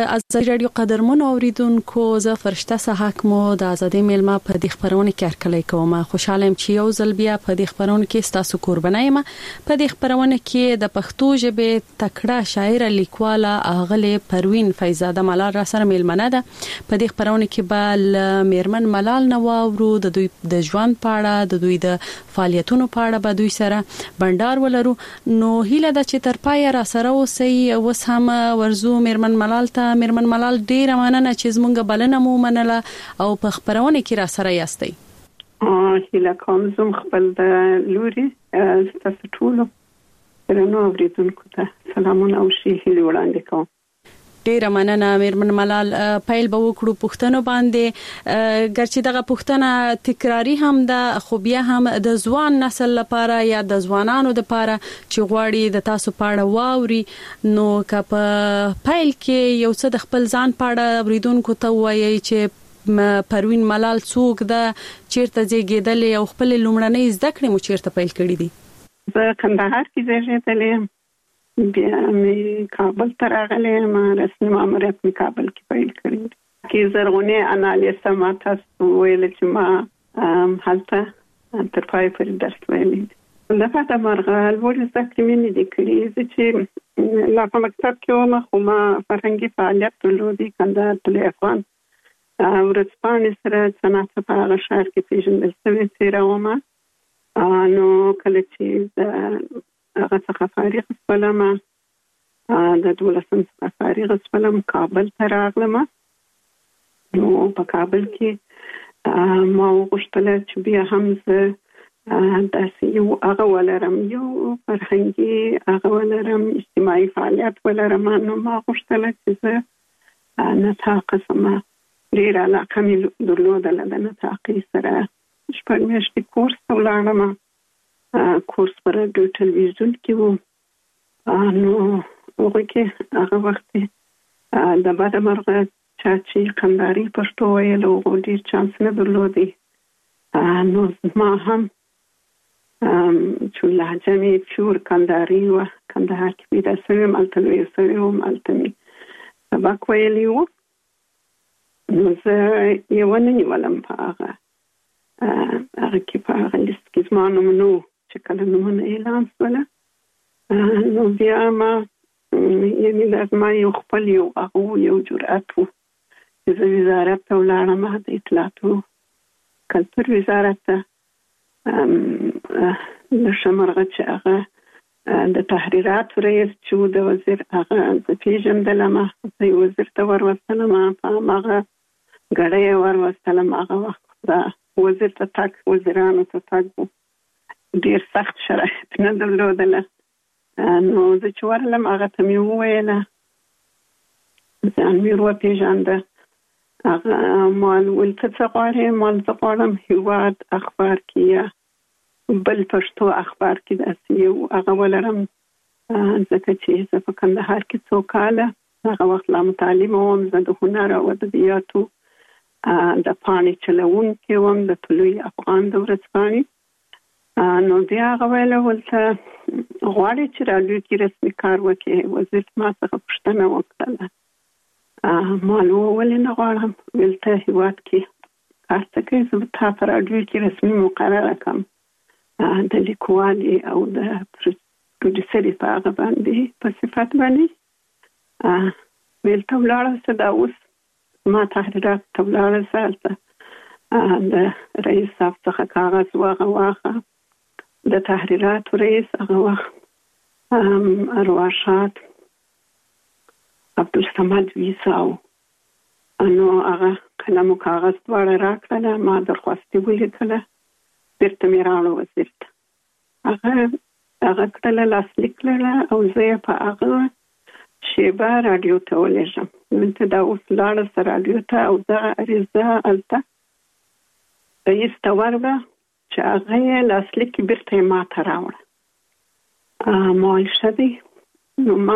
ازادي رادیو قدرمن اوریدونکو زه فرشته صحاک مو د ازادي میلمه په دې خبرونه کې هرکلی کوم. خوشاله يم چې یو ځل بیا په دې خبرونه کې تاسو قربانای یم. په دې خبرونه کې د پښتو ژبې تکړه شاعر لیکواله اغله پروین فیضزاده ملال را سره میلمنه ده. په دې خبرونه کې به میرمن ملال نواورو د دوی د ژوند په اړه د دوی د فعالیتونو په اړه به دوی سره بندر ولرو. نو هیله ده چې تر پای را سره اوسئ. اوس هم ورزو میرمن ملال ته. میرمن ملال ډیره مننه چې زمونږ بلنه مو منله او په خبرونه کې را سره یاستئ. هیله کوم زم خپل د لوري تاسو ټول نو اوریدونکو ته سلامونه او هیله وړاندې کوم. ډیره مننه میرمن ملال. پیل به وکړو پښتنو باندې. ګرچې دغه پښتنه تکراری هم ده خو بیا هم د ځوان نسل لپاره یا د ځوانانو لپاره چې غواړي د تاسو پاړه واوري نو که په پیل کې یو څه د خپل ځان پاړه اوریدونکو ته وایي چې پروین ملال څوک ده، چیرته زیږیدلې او خپل لومړنۍ زده کړې مو چیرته پیل کړې دي؟ زه کندهار کې زیږیدلې، بیا می کابل ته راغلم، رسمي ماموریت می کابل کې پیل کړی. کې زرغونه انالیسه ما تاسو ویل چې ما هلته تر پای پورې درس ویلی. لکه دا مرغه لوړ زده کړې مې دي کړې چې لا په مکتب کې وم خو ما فرهنګي فعالیت درلودی. کندهار طلوع افغان ورځپاڼې سره صنعت په هغه ښار کې پیژندل شوې څیره وم. نو کله چې هغه څخه فارغ شولم د 12 څخه فارغ شولم کابل ته راغلم. نو په کابل کې ما وغوښتل چې بیا هم زه داسې یو هغه ولرم، یو فرهنګي هغه ولرم، اجتماعي فعالیت ولرم. نو ما غوښتل چې زه نطاق سم ډېره علاقه مې درلودله د نطاقي سره. 6 میاشتې کورس ته ولاړم. کورس پر رادیو ټلویزیون کې وو. نو هغه کې هغه وخت د بعد مرغه چې کندهاري پښتو ویل او ډېر چانس نه درلودي. نو ما هم چې لهجه مې پیور کندهاري وه، کندهار کې پیدا شوم، هلته لویه شوې وم، هلته مې سبق ویلی و. نو زه یې ونه نیولم په هغه کې په هغه لیست کې زما نوم نه و چې کله نومونه اعلان شوله. نو بیا ما یعنې لازمه یو خپل یو جرأت و چې زه وزارت ته ولاړم، د اطلاعاتو کلتور وزارت ته. د شمرغه چې هغه د تحریراتو رئیس چې و د وزیر هغه زه پیژندلم، زه وزیر ته وروستلم، په هغه ګړی وروستلم. هغه وخت د وزیر ته تګ وزیرانو ته تګ و، ډیر سخت شرایط نه درلودله. نو زه چې ورغلم هغه ته مې وویله، ځان مې وپېژانده. هغه مال ویل ته څه غواړې؟ مال زه غواړم هېواد اخبار کې یا بل پښتو اخبار کې داسې یو هغه ولرم، ځکه چې زه په کندهار کې څو کاله هغه وخت لا متعلمه وم. زه د هنر او ادبیاتو د پاڼې چلوونکې وم د طلوع افغان د ورځپاڼې. نو بیا هغه ویله ولته غواړې چې راډیو کې رسمي کار وکړې؟ وزیر ما څخه پوښتنه وکړله. ما ولې نه غواړم؟ ویل ته هېواد کې کار څه کوې؟ زه به تا په راډیو کې رسمي مقرره کړم د لیکوالې او د پروډیوسرې په هغه باندې په صفت باندې. ویل ته ولاړه شه، دا اوس ما تحریرات ته ولاړه شه، هلته د رئیس صاحب څخه کاغذ واخه. د تحریراتو رئیس هغه وخت ارواښاد عبدالصمد ویساو. نو هغه قلم او کاغذ دواړه راکړله، ما درخواستې ولیکله، بیرته مې راوړه وزیر ته. هغه کړله لاسلیک کړله او زه یې په هغه شیبه راډیو ته ولېږم. دلته دا اوس لاړه شه راډیو ته او دغه عریضه هلته رئیس ته ورغله چې هغه یې لاسلیک بیرته یې ما ته راوړه. ما ویل ښه دی. نو ما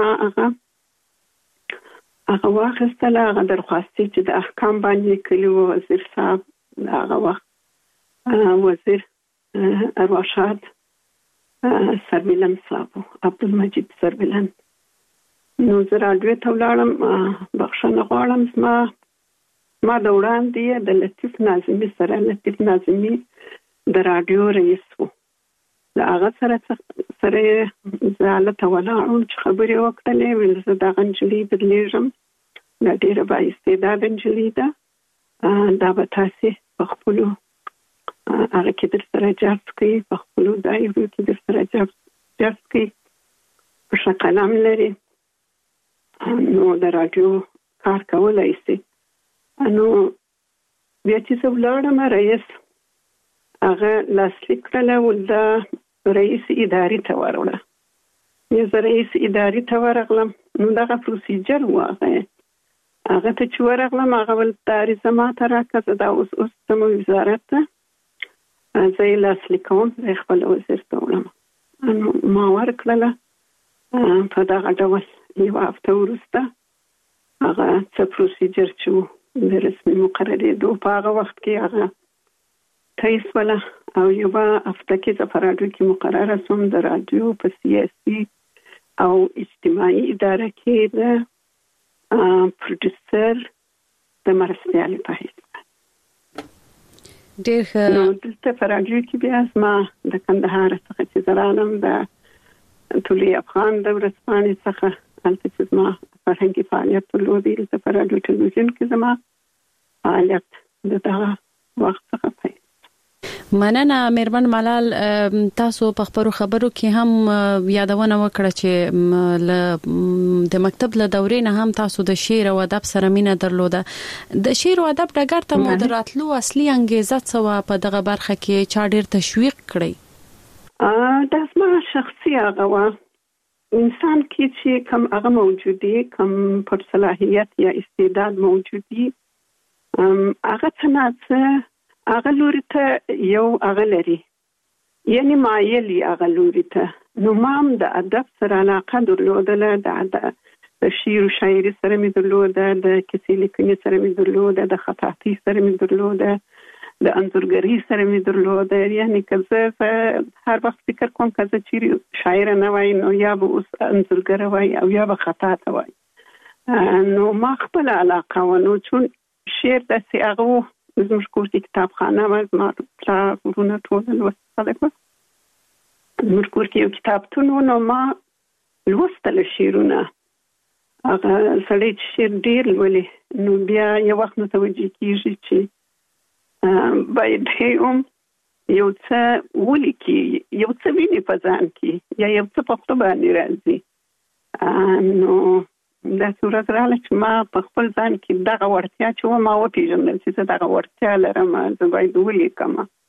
هغه واخیستله، هغه درخواستې چې د احکام باندې کلي و وزیر صاحب هغه وخت وزیر ارواښاد سربلند صاحب عبدالمجید سربلند. نو زه راډیو ته ولاړم، بخښنه بخښنه غواړم. ما د وړاندې د لطیف ناظمي سره، لطیف ناظمي د رادیو رئیس و، د هغه سره زه هلته ولاړم چې خبرې وکړلې. ویل زه دغه نجلۍ بدلیږم، دا ډېره بااستعداده نجلۍ ده، دا به تاسې په خپلو هغه کې در سره جذب کوي، په خپلو دایرو کې در سره جذب کوي، په ښه قلم لري، نو د رادیو کار کولی شي. نو بیا چې زه ولاړم، رئیس هغه لاسلیک کړله، د رئیس ادارې ته ورغله. زه رئیس ادارې ته ورغلم، نو دغه پروسیجر و. هغه ته چې ورغلم، هغه ول دا عریضه ماته راکړه، زه دا اوس ځم وزارت ته، زه یې لاسلیک کوم، زه یې خپل وزیر ته وړم. نو ما ورکړله. په دغه ډول یوه هفته وروسته هغه څه پروسیجر چې و د رسمي مقررېدو په هغه وخت کې هغه تایید شوله، او یوه هفته کې زه په راډیو کې مقرره شوم، د راډیو په سیاسي او اجتماعي اداره کې د پروډوسر د مرستیالې په حیث. نو دلته په راډیو کې بیا زما د کندهار څخه چې زه رالم، د طلوع افغان د ورځپاڼې څخه، هلته چې زما فرهنګي فعالیت درلود، دلته په راډیو ټلویزیون کې زما فعالیت د دغه وخت څخه پیل. مننه میرمن ملال. تاسو په خبرو کې هم یادونه وکړه چې د مکتب له دورې نه هم تاسو د شعر او ادب سره مینه درلوده. د شعر او ادب ډګر ته مو دراتلو اصلي انګیزه څه وه؟ په دغه برخه کې چا ډېر تشویق کړی؟ دا زما شخصي هغه وه، انسان کې چې کوم هغه موجودي، کوم پر صلاحیت یا استعداد موجودي، هغه څه نه څه هغه لوري ته یو هغه لري، یعنی مایلی هغه لوري ته. نو ما هم د ادب سره علاقه درلودله، د شعر و شاعري سره مې درلوده، د کیسې لیکنې سره مې درلوده، د خطاطۍ سره مې درلوده، د انځورګرۍ سره مې درلوده. یعنی که زه هر وخت فکر کوم که زه چیرې شاعره نه وای، نو یا به اوس انځورګره وای او یا به خطاطه وای. نو ما خپل علاقه و، نو چون شعر داسې هغه و، زموږ کور کې کتابخانه وه، زما پلار ورونه ټول لوستي خلک وه، زموږ کور کې یو کتابتون و. نو ما لوستل شعرونه، هغه سړی چې شعر ډېر لولي، نو بیا یو وخت متوجه کېږي چې باید هم یو څه ولیکي، یو څه ویني په ځان کې، یا یو څه په خپله باندې راځي. نو داسې ورځ راغله چې ما په خپل ځان کې دغه وړتیا چې وه، ما وپېژندل چې زه دغه وړتیا لرم، زه باید ولیکم.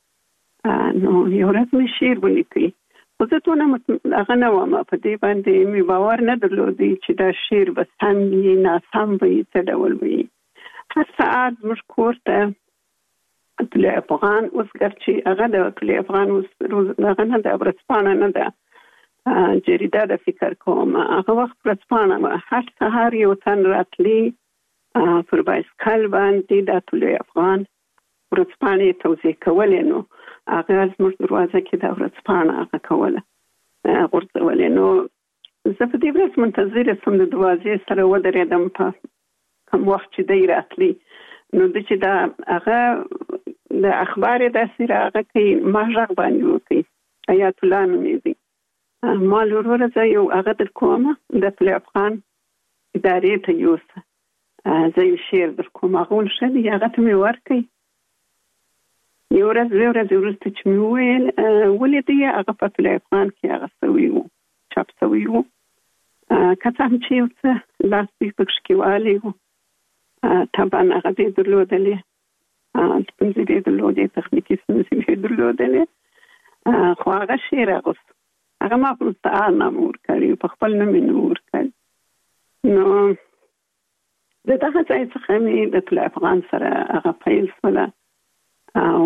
نو یو ورځ مې شعر ولیکي، خو زه دونه هغه نه وم، په دې باندې مې باور نه درلودی چې دا شعر به سم وي، ناسم وي، څه ډول وي. هر ساعت زموږ کور ته طلوع افغان، اوس ګرچې هغه د طلوع افغان اوس هغه نه ده، ورځپاڼه نه ده، جریده د فکر کوم، هغه وخت ورځپاڼه وه. هر سهار یو تن راتلی پر بایسکل باندې د طلوع افغان ورځپاڼې توزیع کولې. نو هغه زموږ دروازه کې د ورځپاڼه هغه کوله، غورځولې. نو زه په دې ورځ منتظره شوم، د دروازې سره ودرېدم په کوم وخت چې دی راتلی. نو د چې دا هغه د اخبار داسې راغه کوي، ما غږ باندې وکړي، حیات الله نومېږي، ما وروره زه یو هغه در کوم، د طلوع افغان ادارې ته یوسه، زه یو شعر در کوم. هغه ول ښه دی، هغه ته مې ورکړئ. یو ورځ دوه ورځې وروسته چې مې وویل ولیدی، هغه په طلوع افغان کې هغه سوی و، چاپ سوی و، که څه هم چې یو څه لاس پکې کې والی و، طبعا هغه دې درلودلې، ستونزې دې درلودې، تخنیکي ستونزې دې درلودلې، خو هغه شعر اغوست. هغه ما په مستعار نامه ورکړی، په خپل نوم یې نه ورکړی. نو د دغه ځای څخه مې د طلوع افغان سره هغه پیل شوله، او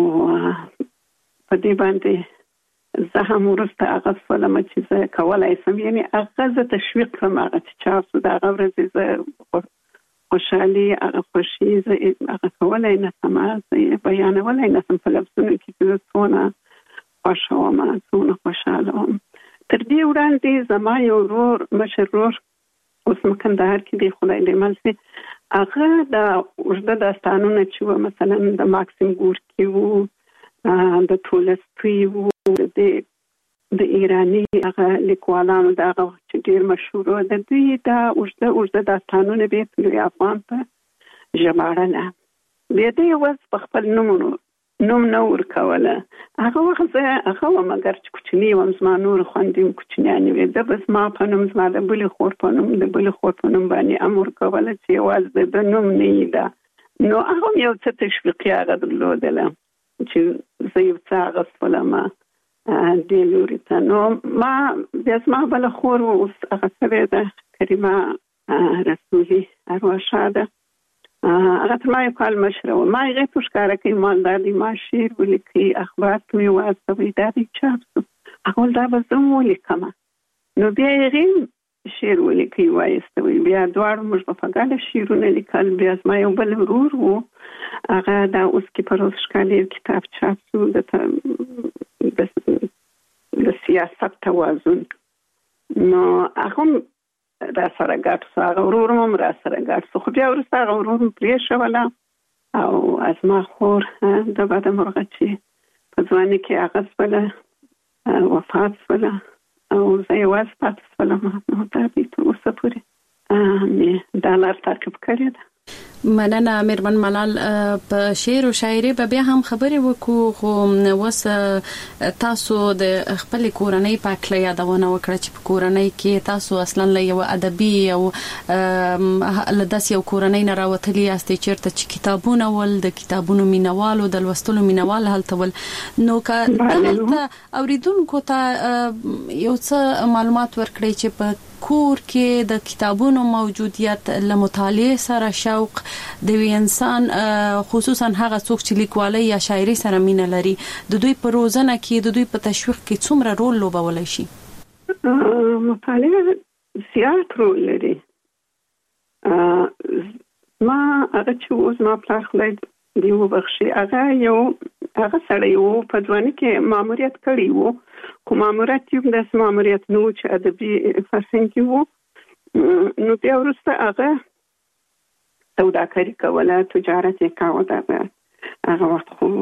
په دې باندې زه هم وروسته هغه شولم چې زه کولی شم، یعنې هغه زه تشویق کړم، هغه چې چاپ شو د هغه ورځې زه خوشحالي، هغه خوښي زه هغه کولی نه شم، زه یې بیانولی نه شم په لفظونو کې چې زه څونه خوښه وم، څونه خوشحاله وم. تر دې وړاندې زما یو ورور، مشر ورور، اوس کندهار کې دی خدای دې ملسي هغه د اوږده داستانونه چې مثلا د ماکسیم ګورکي وو د تولستوی وو د ایرانی هغه لیکوالانو دا چې ډیر مشهور و د دوی دا اوږده داستانونه به په افغان ته ژباړل به دې وس په خپل نوم نه ورکوله هغه وخت هغه مګر چې کوچنی وم زما نور خوندې کوچنیانې وې د بس ما په نوم زما د بلې خور په نوم باندې امر کوله چې واز د نوم نه ده نو هغه یو څه تشویقي هغه درلودله چې زه یو څه اغوستلم دې لوري ته نو ما بیا زما بله خور اوس هغه سوې ده کریمه رسولي ارواح شاده هغه تر ما یو کال مشره وه ما هغې ته ښکاره کوي مالدار دی ما شعر ولیکي اخبار ته مې واستوئ دا دی چاپ شو هغه ویل دا به زه هم ولیکمه نو بیا هغې شعر ولیکي وایستوئ بیا دواړو موږ به په ګډه شعرونه لیکل بیا زما یو بل ورور و هغه دا اوس کې په روز ښکالي کتاب چاپ شو د سیاست توازن نو هغه را سره ګډ شو هغه ورور هم را سره ګډ شو خو بیا وروسته هغه ورور هم پرېښوله او از ما خور د بده مرغه چې په ځوانۍ کې هغه شوله وفات شوله او زه یوازې پاتې شولم نو دا دی تر اوسه پورې دا لار تعقیب کړې ده مننه میرمن ملال په شعر او شاعري به بیا هم خبرې وکړو خو وس تاسو د خپل کورنۍ په اړه یادونه وکړه چې په کورنۍ کې تاسو اصلا له یو ادبي او لداس یو کورنۍ نه راوتلی یاستئ چیرته چې کتابونه ول د کتابونو مینوالو د لوستلو مینوال هلته ول نو که دلته اوریدونکو ته یو څه معلومات ورکړئ چې په کور کې د کتابونو موجودیت له مطالعه سره شوق د انسان خصوصا هغه څوک چې لیکوالۍ یا شاعري سره مینه لري د دوی په روزنه کې د دوی په تشویق کې څومره رول لوبولی شي مطالعه زیات رول لري ما هغه چې اوس ما پلار خدای دی وبخښي هغه سړی وو په ځوانۍ کې ماموریت کړی وو خو ماموریت یو داسې ماموریت نه و چې ادبي فرهنګ کې وو نو بیا وروسته هغه سوداګري کوله تجارت یې کاوه هغه وخت خو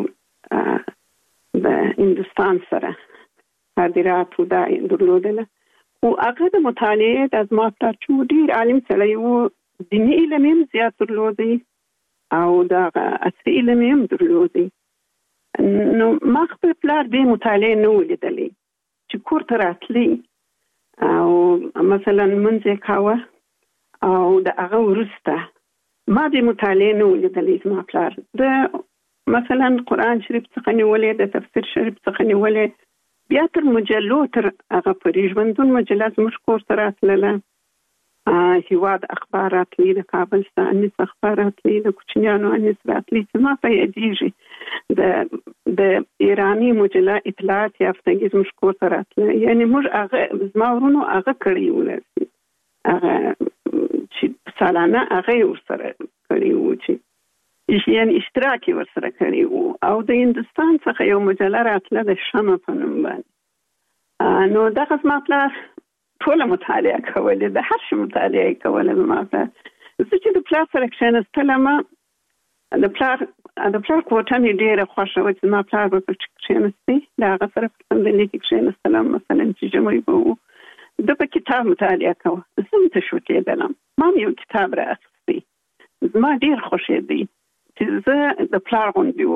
د هندوستان سره صادرات دا درلودله خو هغه د مطالعې د زما پلار چې ډېر عالم سړی وو دیني علم یې زیات درلودی او د عصري علم یې درلودی نو ما خپل پلار دې مطالعه نه ولیدلې چې کور ته راتلی او مثلا منځ کاوه او د هغه وروسته ما دې مطالعه نه ولیدلې زما پلار د مثلا قرآن شریف څخه نیولې د تفسیر شریف څخه نیولې بیا تر مجلو تر هغه پورې ژوندون مجله زموږ کور ته راتلله هیواد اخبار راتلی د کابل څخه انیس اخبار راتلی د کوچنیانو انیس راتلی چې ما په یادېږي د ایرانی مجله اطلاعات یافتګي زموږ کور ته راتله یعنی موږ هغه زما ورونو هغه کړی ولرسي هغه چې سالانه هغه ورسره کړی وو چې یعنی اشتراکي ورسره کړی وو او د هندوستان څخه یو مجله راتله د شمع په نوم باندې نو دغه زما پلار ټول مطالعه کوله د هر شي مطالعه کوله زما پلار زه چې د پلار سره کښېنستلم د پلار کوټه مې ډېره خوښه وه چې زما پلار به پکې کښېنستی د هغه سره په صندلۍ کې کښېنستلم مثلا چې ژمی به و ده په کتاب مطالعه کوه زه هم تشویقېدلم ما هم یو کتاب رااخیستی زما ډېر خوښېدی چې زه د پلار غوندې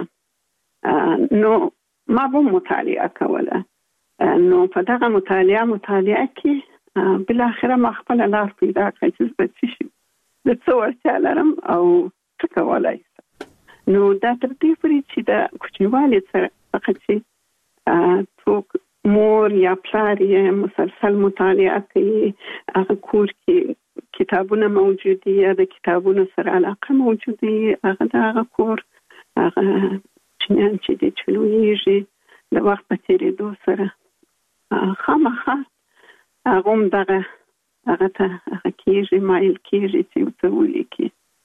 واوسم نو ما به مطالعه کوله نو په دغه مطالعه کې بل اخره ما خپل لار پیدا کړې چې د څه وړتیا لرم او څه کولای شم نو دا تر دې پورې چې د کوچنیوالي څخه چې څوک مور یا پلار یې مسلسل مطالعه کوي هغه کور کې کتابونه موجود دي یا د کتابونو سره علاقه موجود دي هغه د هغه کور هغه چنان چې د چلویږي د وخت په تېرېدو سره خامخا هغه هم دغه ته هغه کېږي مایل کېږي چې ورته ولیکي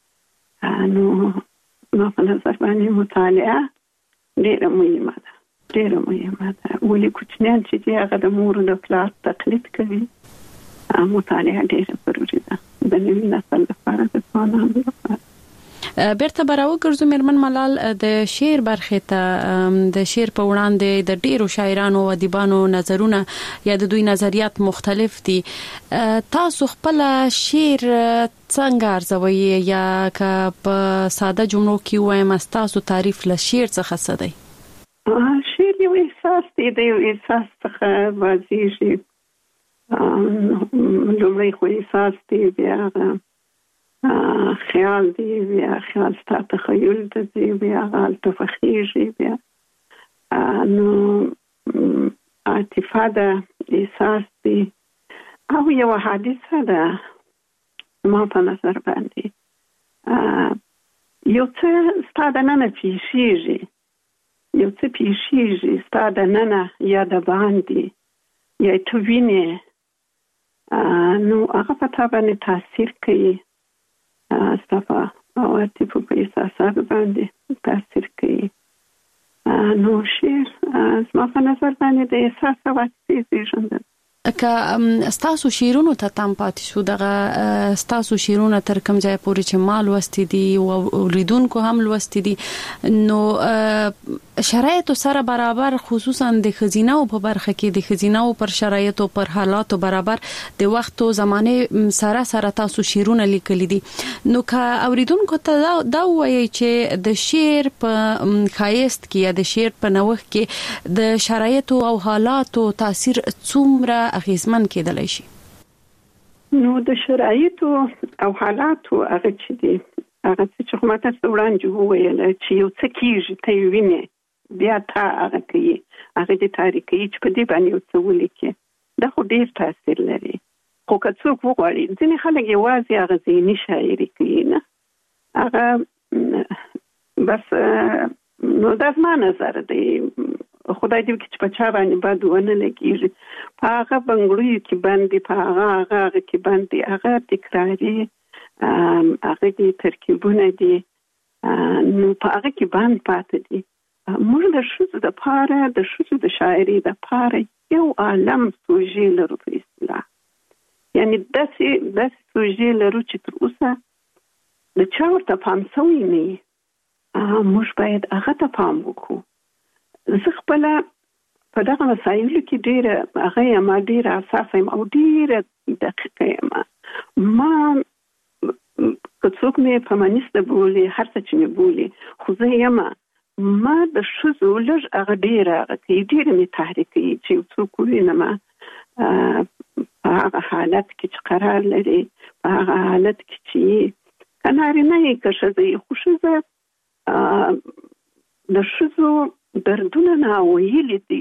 نو ما په نظر باندې مطالعه ډېره مهمه ده ولې کوچنیان چې دي هغه د مور او د پلار تقلید کوي مطالعه ډېره ضروري ده د نوي نسل لپاره د ځوانانو لپاره. بیرته براوګرځو میرمن ملال د شعر برخه ته د شعر په وړاندې د ډیرو شاعرانو او ادیبانو نظرونه یا د دوی نظریات مختلف دي. تاسو خپل شعر څنګه ارزوي یا که په ساده جملو کې وایم تاسو تعریف له شعر څخه څه دی؟ شعر یو احساس دی، د یو احساس څخه واضحېږي. لومړی خو احساس دی، بیا خیال دی، بیا خیال ستا تخیل دی، بیا هلته فخیږي، بیا نو عاطفه ده، احساس دی، او یو حادثه ده ما په نظر باندې یو څه ستا د ننه پیښیږي، یو څه پیښیږي ستا د ننه یا د باندې یا ته وینې، نو هغه په تا باندې تاثیر کوي، ستا په عواطفو په احساساتو باندې تاثیر کوي. نو شعر زما په نظر باندې د احساس او عاطفې زېږنده. که ستاسو شعرونو ته تم پاتې شو، دغه ستاسو شعرونه تر کوم ځای پورې چې ما لوستي دي او اوریدونکو هم لوستي دي، نو شرایطو سره برابر، خصوصا د ښځیناو په برخه کې د ښځیناو پر شرایطو پر حالاتو برابر د وخت او زمانه سره تاسو شعرونه لیکلي دي، نو که اوریدونکو ته دا وایي چې د شعر په ښایست کې یا د شعر په نوښت کې د شرایطو او حالاتو تاثیر څومره اغیزمن کېدلی شي؟ نو د شرایطو او حالاتو هغه چې دي، هغه چې خو ما تاسو وړاندې وویل چې یو څه کېږي ته یې وینې، بیا تا هغه کوي، هغه دې تاریخ کوي چې په دې باندې یو څه ولیکي، دا خو ډېر تاثیر لري. خو که څوک وغواړي، ځینې خلک یوازې هغه ذهني شاعري کوي، نه هغه بس. نو دا زما نظر دی، خدای دې وکړي چې په چا باندې بد ونه لګېږي، په هغه بنګړیو کې باندې، په هغه کې باندې، هغه تکراري، هغه دې ترکیبونه دي، نو په هغه کې باندې پاتې دي. موږ د ښځو دپاره، د ښځو د شاعري دپاره یو عالم سوژې لرو په اصطلاح، یعنی داسې سوژې لرو چې تر اوسه د چا ورته پام سوی نه وي. موږ باید هغه ته پام وکړو. زه خپله په دغه مسایلو کې ډېره حساسه یم او ډېره دقیقه یم. ما که څوک مې فمینیسته بولي، هر څه چې مې بولي، خو زه یم ما د ښځو لږ هغه ډېره هغه کوي، ډېره مې تحریک کوي چې یو څوک ووینم په هغه حالت کې چې قرار لري، په هغه حالت کې چې که نارینه یې که ښځه یې، خو ښځه د ښځو دردونه ناویلي دي،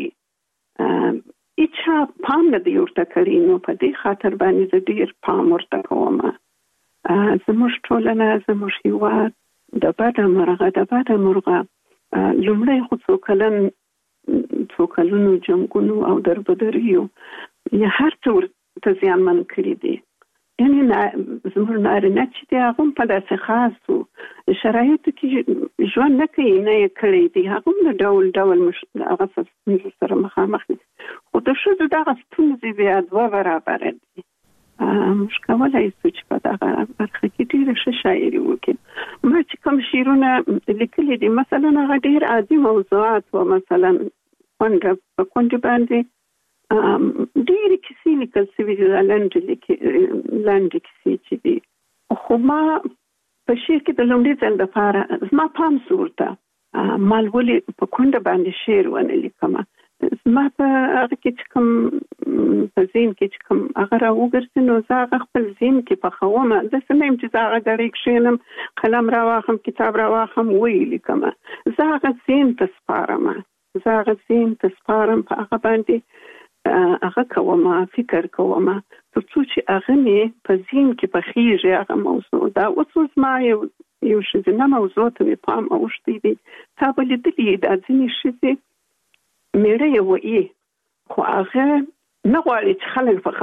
هیچا پام نه دی ورته کړی. نو په دې خاطر باندې زه ډېر پام ورته کوم. زموږ ټولنه، زموږ هېواد د بده مرغه لومړی خو څو کلونو جنګونو او دربدریو یا هر څه ورته زیانمن کړي دي. یعنی زموږ نارینه چې دی هغه هم په داسې خاصو شرایطو کې ژوند نه کوي، نه یې کړی دی، هغه هم د ډول هغه ستونزو سره مخامخ دي. خو د ښځو دغه ستونزې بیا دوه برابره دي. موږ کولی شو چې په دغه برخه کې ډېره ښه شاعري وکړو. ما چې کوم شعرونه لیکلي دي، مثلا هغه ډېر عادي موضوعات و، مثلا په کونډې باندې ډېرې کیسې لیکل سوي دي، لنډې کیسې چې دي. خو ما په شعر کې د لومړي ځل دپاره زما پام سو ورته، ما ولې په کونډه باندې شعر ونه لیکم. زما په هغه کې چې کوم په ذهن کې چې کوم هغه راوګرځي، نو زه هغه خپل ذهن کې پخوم. داسې نه یم چې زه هغه ګړۍ کښېنم، قلم راواخلم، کتاب راواخلم، ویې لیکم. زه هغه ذهن ته سپارم، په هغه باندې هغه کوم، فکر کوم، تر څو چې هغه مې په ذهن کې پخېږي هغه موضوع. دا اوس ما یو ښځینه موضوع ته مې پام اوښتی دی. تا به لیدلي دا ځینې ښځې میړه یې وایي، خو هغه نه غواړي چې خلک په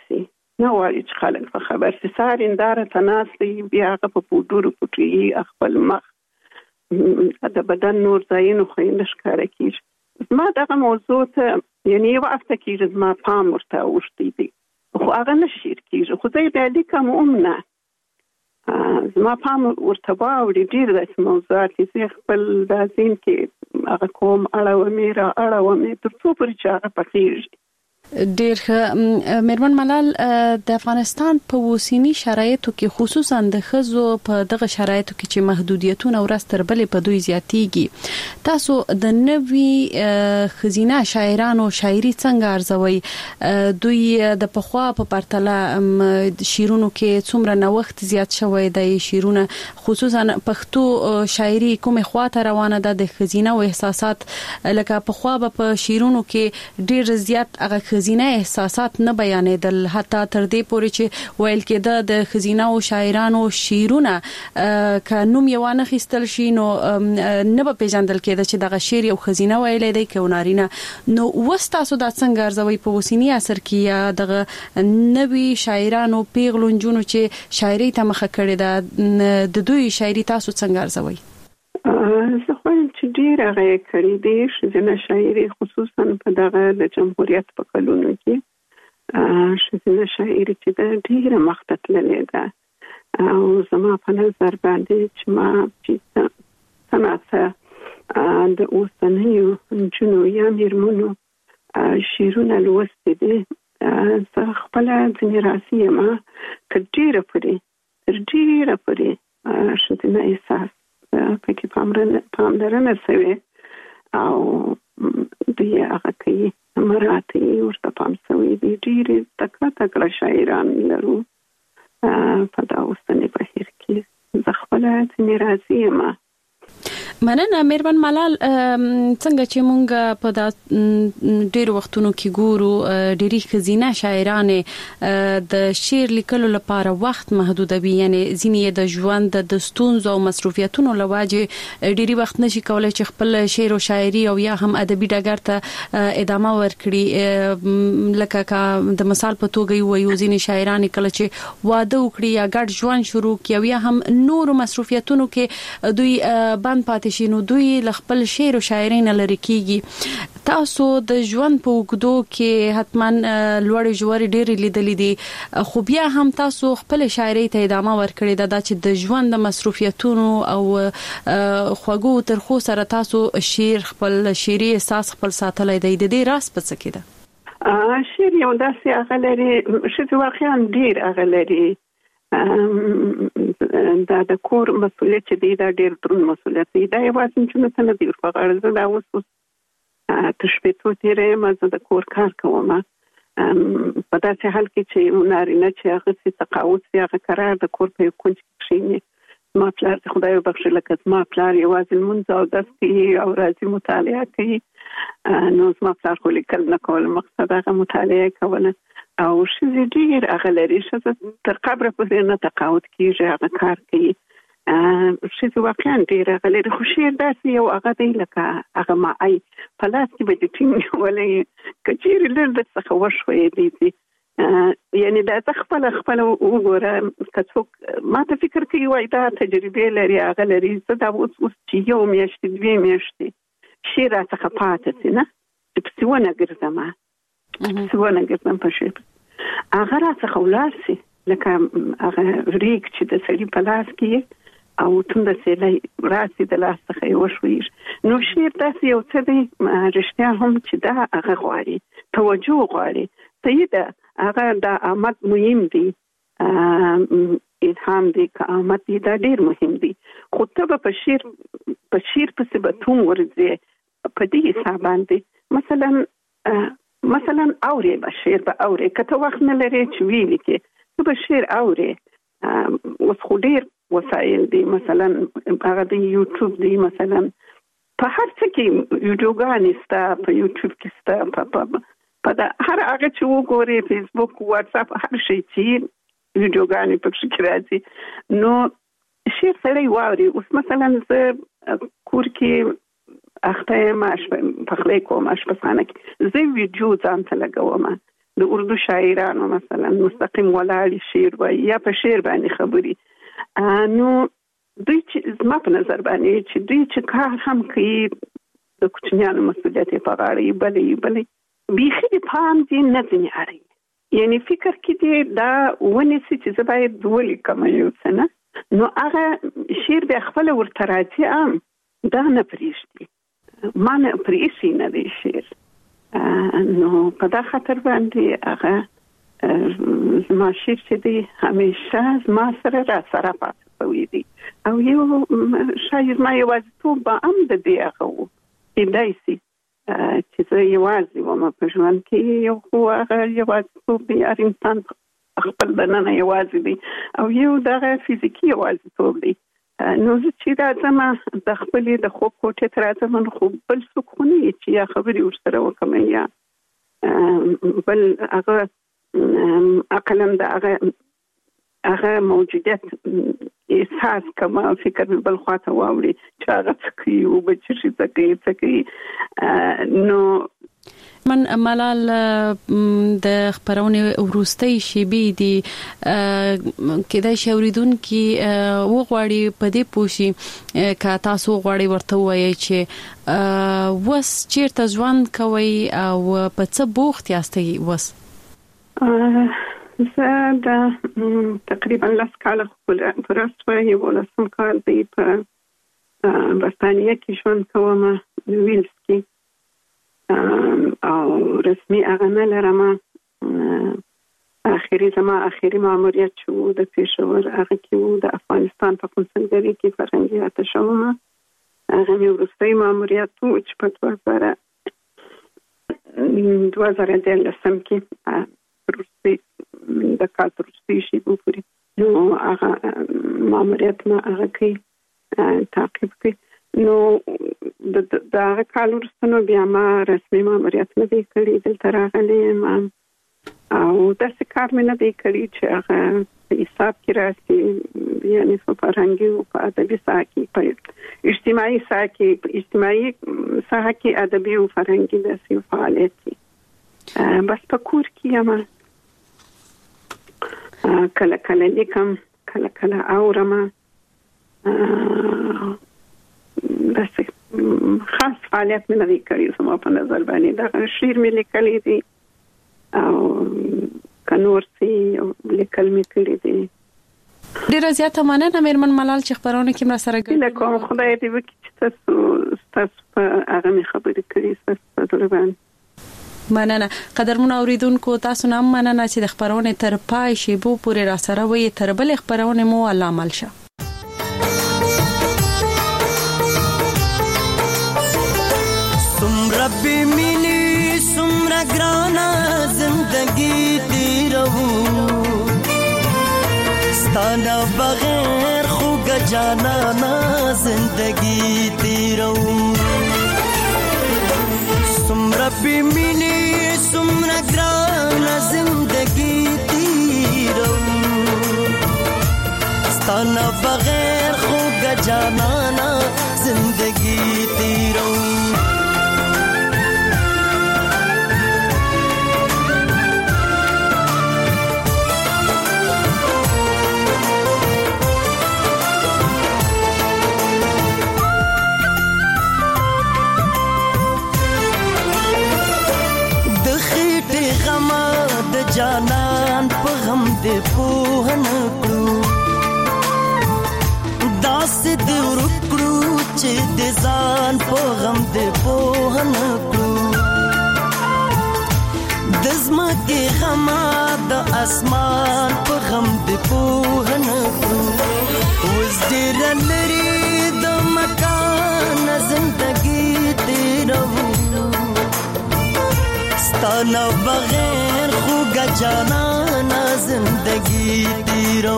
خبر سي. سهار هنداره ته ناست دی، بیا هغه په پوډرو پټوي خپل مخ، د بدن نور ځایونه خو یې نه ښکاره کېږي. زما دغه موضوع ته یعنې یو هفته کېږي زما پام ورته اوښتی دی. خو هغه نشیر کیږي. خو زه د لیکم نه زما پام ورته واوړي ډېر داسې موضوعات چې خپل د ذهن کې هغه کوم اړومې را اړومې تر څو پورې چې هغه پخېږي. ډېر ښه. میرمن ملال، د افغانستان په اوسنی شرایطو کې خصوصا د ښځو په دغه شرایطو کې چې محدودیتونه ورځ تر بلې په دوی زیاتېږي، تاسو د نوي ښځینه شاعرانو شاعري څنګه ارزوئ؟ دوی د پخوا په پرتله شعرونو کې څومره نوښت زیات شوی دی؟ شعرونه خصوصا پښتو شاعري کومه خواته روانه ده؟ د ښځینه احساسات لکه پخوا په شعرونو کې ډېر زیات هغه ښځینه احساسات نه بیانېدل، حتی تر دې پورې چې ویل کېده د ښځینه او شاعرانو شعرونه که نوم یې وانه خیستل شي نو نه به پیژندل کېده چې دغه شعر یو ښځینه ویلی دی که نارینه. نو اوس تاسو دا څنګه ارزوئ په اوسني عصر کې یا دغه نوي شاعرانو پیغلو نجونو چې شاعري ته مخه کړې ده د دوی شاعري تاسو څنګه ارزوئ؟ زه خوایم چې ډېر هغه کړي دي ښځینه شاعري خصوصا په دغه د جمهوریت په کلونو کې ښځینه شاعري چې د ډېره مخته تللې ده او زما په نظر باندې چې ما چې څنګه د اوسنیو نجونو یا میرمنو شعرونه لوستي دي زه خپله ځینې راسي یم تر ډېره پورې ښځینه احساس پکې پاملرنه شوې او دوی هغه کوي مراتي ورته پام شوی دي. ډېرې تکړه شاعران لرو په دا اوسني بهیر کې. زه خپله ځینې راضي یم. مننه میرمن ملال. څنګه چې مونږ په دا ډېر وختونو کې ګورو ډېری ښځینه شاعرانې د شعر لیکلو لپاره وخت محدودوي، یعنی ځینې د ژوند د ستونزو او مصروفیتونو له وجې ډېری وخت نشي کولای چې خپل شعر او شاعري او یا هم ادبي ډګر ته ادامه ورکړي. لکه د مثال په توګه وایو ځینې شاعران کله چې واده وکړي یا ګډ ژوند شروع کړي یا هم نور مصروفیتونو کې دوی بند پاتې شي نو دوی له خپل شعر او شاعري نه لري کیږي. تاسو د ژوند په اوږدو کې حتما لوړې ژورې ډېرې لیدلې دي، خو بیا هم تاسو خپل شاعري ته ادامه ورکړې ده چې د ژوند د مصروفیتونو او خوږو ترخو سره تاسو شعر خپل شعري احساس خپل ساتلای دی. د دې راز په څه کې ده؟ شعر یو داسې هغه لري چې واقعا ډېر هغه لري. دا د کور مسؤلیت چې دی دا ډېر دروند مسؤلیت دی. دا یوازې نجونو ته نه دی ور په غاړه. زه دا اوس تر شپېتو تېره یم، زه د کور کار کوم په داسې حال کې چې نارینه چې هغه څه تقاعد وي هغه قرار د کور په یو کونج کې کښېني. زما پلار د خدای وبخښي لکه زما پلار یوازې لمونځ او درس کوي او راځي مطالعه کوي. نو زما پلار خو لیکل نه کول، مقصد هغه مطالعه کوله او ښځې ډېر هغه لري. ښځه تر قبره پورې نه تقاعد کېږي، هغه کار کوي. ښځې واقعا ډېر هغه لري. خو شعر داسې یو هغه دی لکه هغه ماعی په لاس کې به دې ټینګ نیولی که چېرې لږ در څخه وشویېدی دي. یعنی دا زه خپله وګوره که څوک ما ته فکر کوي وایي دا تجربې لري هغه لري. زه دا اوس چې یو میاشتې 2 میاشتې شعر راڅخه پاتې شي نه چې پسې ونه ګرځم په شعر هغه راڅخه ولاړ شي لکه هغه ریګ چې د سړي په لاس کې او تنده سیلی راسي د لاس څخه یې وشویږي. نو شعر داسې یو څه دی رښتیا هم چې دا هغه غواړي توجه غواړي. صحیح ده هغه د آمد مهم دی، الهام دی که آمد دی دا ډېر مهم دی. خو ته به په شعر پسې به توم ورځې په دې حساب باندې مثلا اورې به شعر به اورې که ته وخت نه لرې چې ویلي کې ته به شعر اورې. اوس خو ډېر وسایل دی، مثلا هغه د یوټیوب دی، مثلا په هر څه کې ویډیوګانې سته، په یوټیوب کې سته، په هر هغه چې وګورې فیسبوک واتساپ هر شی چې ویډیوګانې پکې کې راځي نو شعر سړی واوري. اوس مثلا زه کور کې اخته یم پخلی کوم اشپزخانه کې زه ویډیو ځان ته لګوم د اردو شاعرانو مثلا مستقیم ولاړ شعر وایي یا په شعر باندې خبري. نو دوی چې زما په نظر باندې چې دوی چې کار هم کوي د کوچنیانو مسؤلیت یې په غاړه یې بلې بیخي د پام دې نه ځینې اړوي یعنی فکر کې دی دا ونی چې زباید ولیکم یو څه نه نو هغه شعر به خپل ورته راځي دا نه پریږدي ما نه پریږدي نه دی شعر نو په دا خاطر باندې هغه زما شعر چې دی همیشه زما سره را سره پاتې وي دي او یو شاید ما یوازیتوب به هم د دې هغه و کېدای شي چې زه یوازې وم په ژوند کې یو خو هغه یوازیتوب دی هر انسان خپل دننه یوازې دی او یو دغه فزیکي یوازیتوب دی نو زه چې راځم د خپلې د خوب کوټې ته راځم نو خو بل څوک خو نه چې یا خبرې ورسره وکړم یا بل هغه عقلا د هغه موجودیت احساس کوم فکر بل خواته واوړي چې هغه څه کوي او به څه کوي نو من ملال د خبرونه وروستۍ شیبې دي کله چې اوریدونکو وغواړي په دې پوښي که تاسو غواړي ورته وایي چې وس چیرته ژوند کوي او په څه بوخت یاستئ وس زه د تقریبا 10 کال پرسته یو لسم کال دی په برتانیه کې ژوند کوم ویلز کې او رسمي هغه نه لرم اخیری ماموریت شو د پېښور هغه کې وو د افغانستان په کنسولګرۍ کې فرهنګي اتشوم هغه مې وروستي ماموریت وو چې په 2013 کې وروستي د کال وروستي شي وګوري نو هغه ماموریت ما هغه کې تعقیب کوي نو د هغه کال وروسته بیا ما رسمي ماموریت نه دی کړی دلته راغلی یم او داسې کار مې نه دی کړی چې هغه په حساب کې راسي یعنی په فرهنګي او په ادبي ساحه کې په اجتماعي ساحه کې ادبي او فرهنګي داسې فعالیت دي بس په کور کې یم کله لیکم کله اورم بس خاص فعالیت مې نه دی کړی زما په نظر باندې دا شعر مې لیکلی دی او کنور سي لیکل مې کړی دی ډیره زیاته مننه مېرمن ملال چې خبرونه کې مرا سره ګډه کوم خدای دې وکړي چې تاسو په هغه مې خبرې کړې تاسو په دروازه مننه قدرمن اوریدونکو تاسو نام مننه چې د خبرونه تر پای شی بو پورې را سره وي تر بل خبرونه مو علامل شه ربی مینی سمرا گرانا زندگی تیرو ستانا بغیر خوگ جانانا زندگی تیرو ربی مینی سمرا گرانا زندگی تیرو ستانا بغیر خوگ جانانا زندگی تیرو جانان په غم دې پوهن کړو داس دې ورکړو چې دې ځان په غم دې پوهن کړو د زمکه غم د اسمان په غم دې پوهن کړو وز دې لري د مکان زندگی دې رو ستانا بغیر خوگا جانانا زندگی تیرو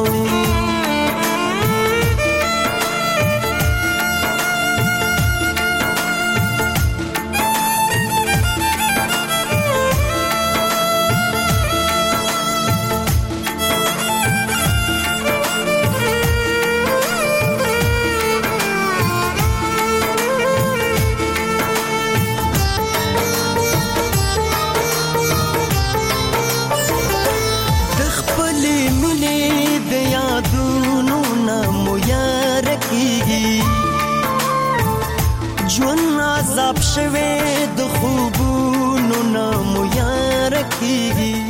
عذاب شوه د خوبونو نامو یار کیږي